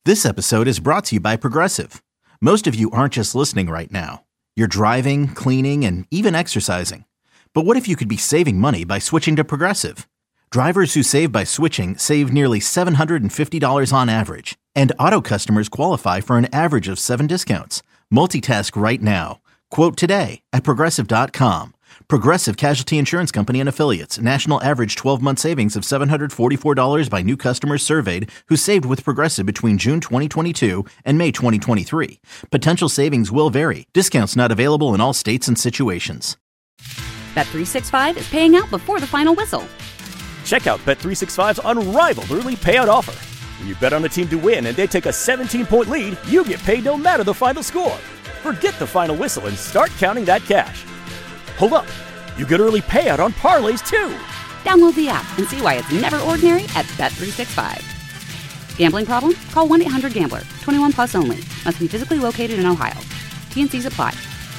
This episode is brought to you by Progressive. Most of you aren't just listening right now. You're driving, cleaning, and even exercising. But what if you could be saving money by switching to Progressive? Drivers who save by switching save nearly $750 on average. And auto customers qualify for an average of 7 discounts. Multitask right now. Quote today at Progressive.com. Progressive Casualty Insurance Company and Affiliates. National average 12-month savings of $744 by new customers surveyed who saved with Progressive between June 2022 and May 2023. Potential savings will vary. Discounts not available in all states and situations. Bet365 is paying out before the final whistle. Check out Bet365's unrivaled early payout offer. When you bet on a team to win and they take a 17-point lead, you get paid no matter the final score. Forget the final whistle and start counting that cash. Hold up. You get early payout on parlays, too. Download the app and see why it's never ordinary at Bet365. Gambling problem? Call 1-800-GAMBLER. 21 plus only. Must be physically located in Ohio. T&Cs apply.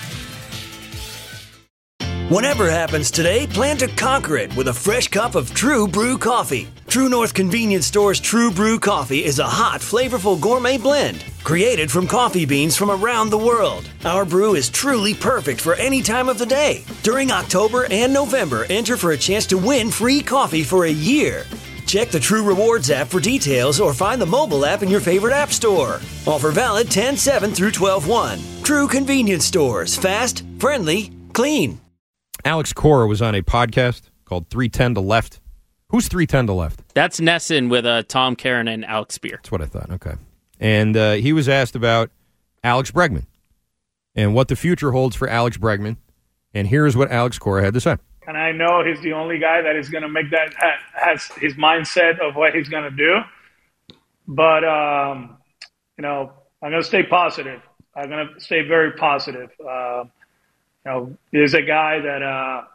Whatever happens today, plan to conquer it with a fresh cup of True Brew coffee. True North Convenience Store's True Brew coffee is a hot, flavorful gourmet blend created from coffee beans from around the world. Our brew is truly perfect for any time of the day. During October and November, enter for a chance to win free coffee for a year. Check the True Rewards app for details or find the mobile app in your favorite app store. Offer valid 10/7 through 12/1. True Convenience Stores. Fast, friendly, clean. Alex Cora was on a podcast called 310 to Left. Who's 310 to Left? That's Nesson with Tom Caron and Alex Spear. That's what I thought. Okay. And he was asked about Alex Bregman and what the future holds for Alex Bregman. And here's what Alex Cora had to say. And I know he's the only guy that is going to make that, has his mindset of what he's going to do. But, I'm going to stay positive. I'm going to stay very positive. He's a guy that,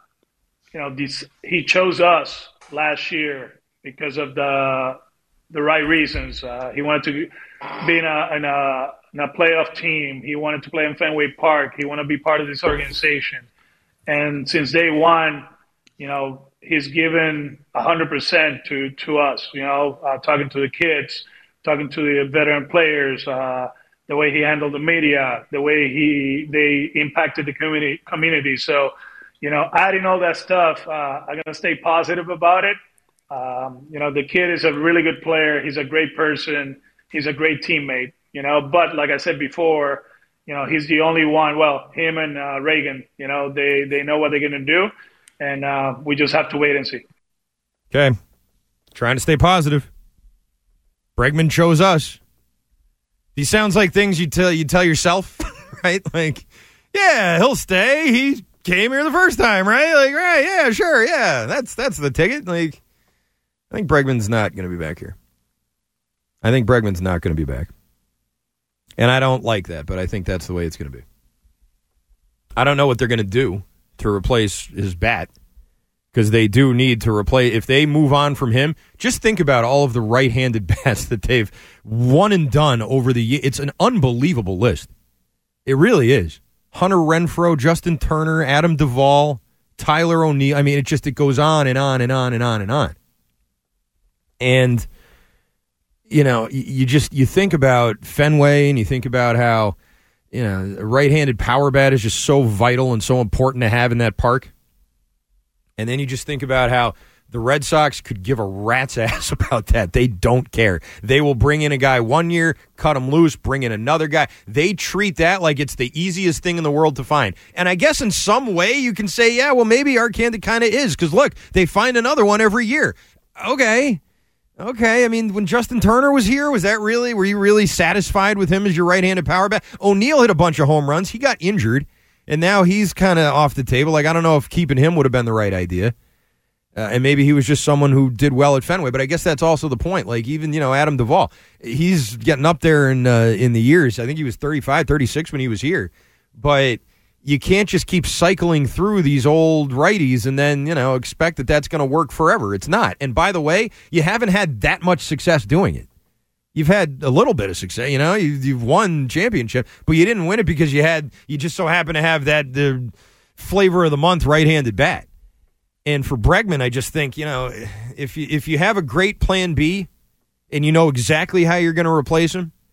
he chose us last year because of the right reasons. He wanted to be in a playoff team. He wanted to play in Fenway Park. He wanted to be part of this organization. And since day one, he's given 100% to us, talking to the kids, talking to the veteran players, the way he handled the media, the way they impacted the community. So, adding all that stuff, I'm going to stay positive about it. The kid is a really good player. He's a great person. He's a great teammate, but like I said before, he's the only one. Well, him and Reagan, they know what they're going to do, and we just have to wait and see. Okay. Trying to stay positive. Bregman chose us. These sounds like things you tell yourself, right? Like, yeah, he'll stay. He came here the first time, right? Like, right, yeah, sure, yeah. That's the ticket. Like, I think Bregman's not going to be back here. I think Bregman's not going to be back. And I don't like that, but I think that's the way it's going to be. I don't know what they're going to do to replace his bat, because they do need to replace. If they move on from him, just think about all of the right-handed bats that they've won and done over the year. It's an unbelievable list. It really is. Hunter Renfroe, Justin Turner, Adam Duvall, Tyler O'Neill. I mean, it goes on and on and on and on and on. And, you think about Fenway, and you think about how, a right-handed power bat is just so vital and so important to have in that park. And then you just think about how the Red Sox could give a rat's ass about that. They don't care. They will bring in a guy one year, cut him loose, bring in another guy. They treat that like it's the easiest thing in the world to find. And I guess in some way you can say, yeah, well, maybe Arcanda kind of is, because look, they find another one every year. Okay. I mean, when Justin Turner was here, were you really satisfied with him as your right-handed power bat? O'Neill hit a bunch of home runs. He got injured. And now he's kind of off the table. Like, I don't know if keeping him would have been the right idea. And maybe he was just someone who did well at Fenway. But I guess that's also the point. Like, even, Adam Duvall, he's getting up there in the years. I think he was 35, 36 when he was here. But you can't just keep cycling through these old righties and then, expect that that's going to work forever. It's not. And by the way, you haven't had that much success doing it. You've had a little bit of success, you've won championship, but you didn't win it because you just so happen to have the flavor of the month right-handed bat. And for Bregman, I just think, if you have a great plan B and you know exactly how you're going to replace him,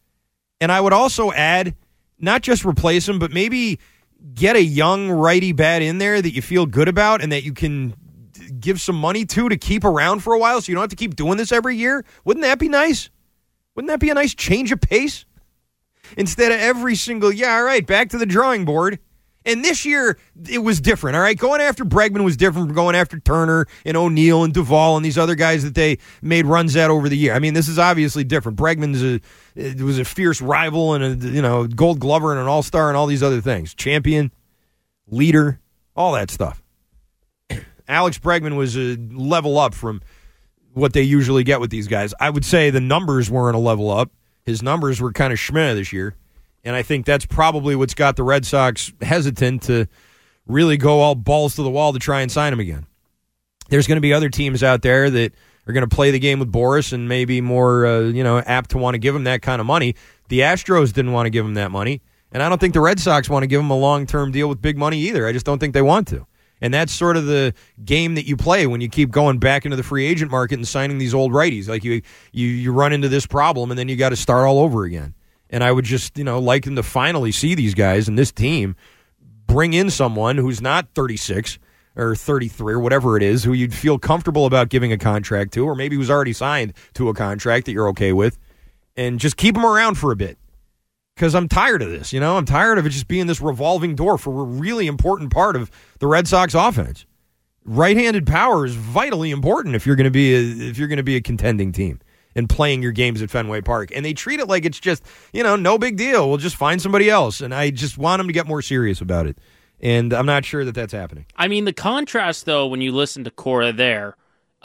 And I would also add, not just replace him, but maybe get a young righty bat in there that you feel good about and that you can give some money to keep around for a while so you don't have to keep doing this every year. Wouldn't that be nice? Wouldn't that be a nice change of pace? Instead of every single, all right, back to the drawing board. And this year, it was different, all right? Going after Bregman was different from going after Turner and O'Neill and Duvall and these other guys that they made runs at over the year. I mean, this is obviously different. Bregman was a fierce rival and a Gold Glover and an All-Star and all these other things. Champion, leader, all that stuff. Alex Bregman was a level up from what they usually get with these guys. I would say the numbers weren't a level up. His numbers were kind of schmeh this year. And I think that's probably what's got the Red Sox hesitant to really go all balls to the wall to try and sign him again. There's going to be other teams out there that are going to play the game with Boris and maybe more apt to want to give him that kind of money. The Astros didn't want to give him that money. And I don't think the Red Sox want to give him a long-term deal with big money either. I just don't think they want to. And that's sort of the game that you play when you keep going back into the free agent market and signing these old righties. Like you run into this problem and then you got to start all over again. And I would just, like them to finally see these guys and this team bring in someone who's not 36 or 33 or whatever it is, who you'd feel comfortable about giving a contract to, or maybe who's already signed to a contract that you're okay with, and just keep them around for a bit. Because I'm tired of this, I'm tired of it just being this revolving door for a really important part of the Red Sox offense. Right-handed power is vitally important if you're going to be a contending team and playing your games at Fenway Park. And they treat it like it's just, no big deal. We'll just find somebody else. And I just want them to get more serious about it. And I'm not sure that that's happening. I mean, the contrast, though, when you listen to Cora there,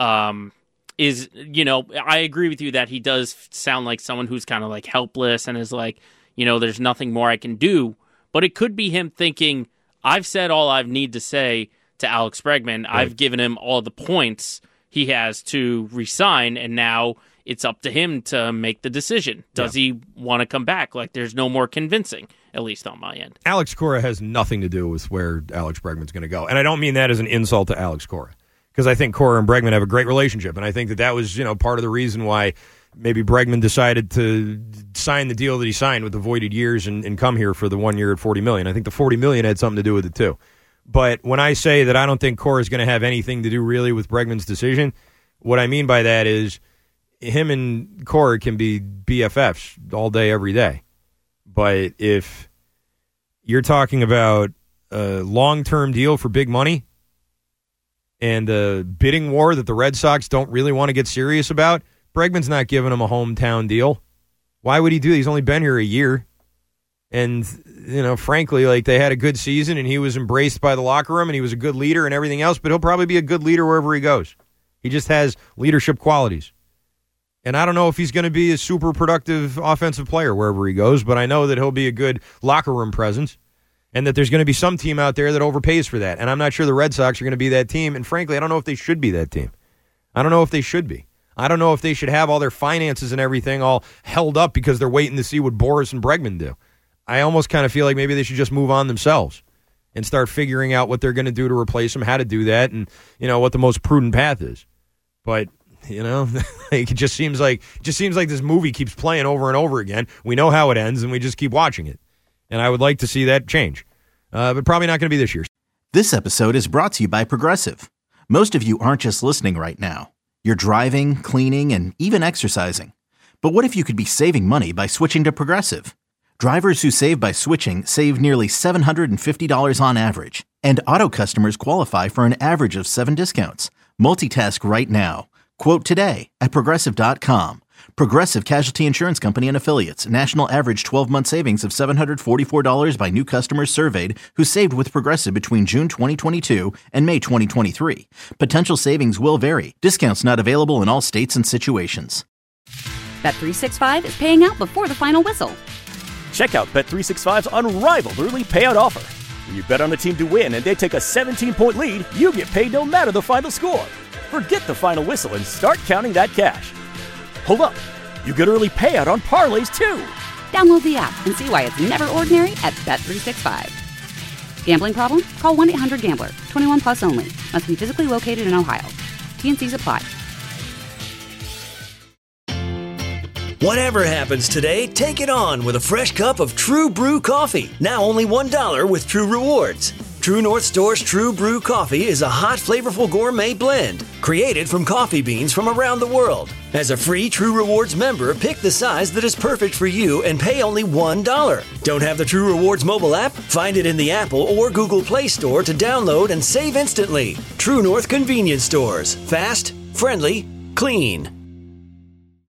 is, I agree with you that he does sound like someone who's kind of like helpless and is like, there's nothing more I can do. But it could be him thinking, I've said all I need to say to Alex Bregman. Right. I've given him all the points he has to resign, and now it's up to him to make the decision. Does he want to come back? Like, there's no more convincing, at least on my end. Alex Cora has nothing to do with where Alex Bregman's going to go. And I don't mean that as an insult to Alex Cora, because I think Cora and Bregman have a great relationship. And I think that was, part of the reason why maybe Bregman decided to sign the deal that he signed with the voided years and come here for the 1 year at $40 million. I think the $40 million had something to do with it, too. But when I say that I don't think Cora is going to have anything to do really with Bregman's decision, what I mean by that is him and Cora can be BFFs all day, every day. But if you're talking about a long-term deal for big money and a bidding war that the Red Sox don't really want to get serious about, Bregman's not giving him a hometown deal. Why would he do that? He's only been here a year. And, frankly, like, they had a good season and he was embraced by the locker room and he was a good leader and everything else, but he'll probably be a good leader wherever he goes. He just has leadership qualities. And I don't know if he's going to be a super productive offensive player wherever he goes, but I know that he'll be a good locker room presence and that there's going to be some team out there that overpays for that. And I'm not sure the Red Sox are going to be that team. And frankly, I don't know if they should be that team. I don't know if they should be. I don't know if they should have all their finances and everything all held up because they're waiting to see what Boris and Bregman do. I almost kind of feel like maybe they should just move on themselves and start figuring out what they're going to do to replace him, how to do that, and, what the most prudent path is. But it just seems like this movie keeps playing over and over again. We know how it ends, and we just keep watching it. And I would like to see that change, but probably not going to be this year. This episode is brought to you by Progressive. Most of you aren't just listening right now. You're driving, cleaning, and even exercising. But what if you could be saving money by switching to Progressive? Drivers who save by switching save nearly $750 on average. And auto customers qualify for an average of 7 discounts. Multitask right now. Quote today at Progressive.com. Progressive Casualty Insurance Company and Affiliates. National average 12-month savings of $744 by new customers surveyed who saved with Progressive between June 2022 and May 2023. Potential savings will vary. Discounts not available in all states and situations. Bet365 is paying out before the final whistle. Check out Bet365's unrivaled early payout offer. When you bet on a team to win and they take a 17-point lead, you get paid no matter the final score. Forget the final whistle and start counting that cash. Hold up. You get early payout on parlays, too. Download the app and see why it's never ordinary at Bet365. Gambling problem? Call 1-800-GAMBLER. 21 plus only. Must be physically located in Ohio. T&Cs apply. Whatever happens today, take it on with a fresh cup of True Brew coffee. Now only $1 with True Rewards. True North Store's True Brew coffee is a hot, flavorful gourmet blend created from coffee beans from around the world. As a free True Rewards member, pick the size that is perfect for you and pay only $1. Don't have the True Rewards mobile app? Find it in the Apple or Google Play Store to download and save instantly. True North Convenience Stores. Fast, friendly, clean.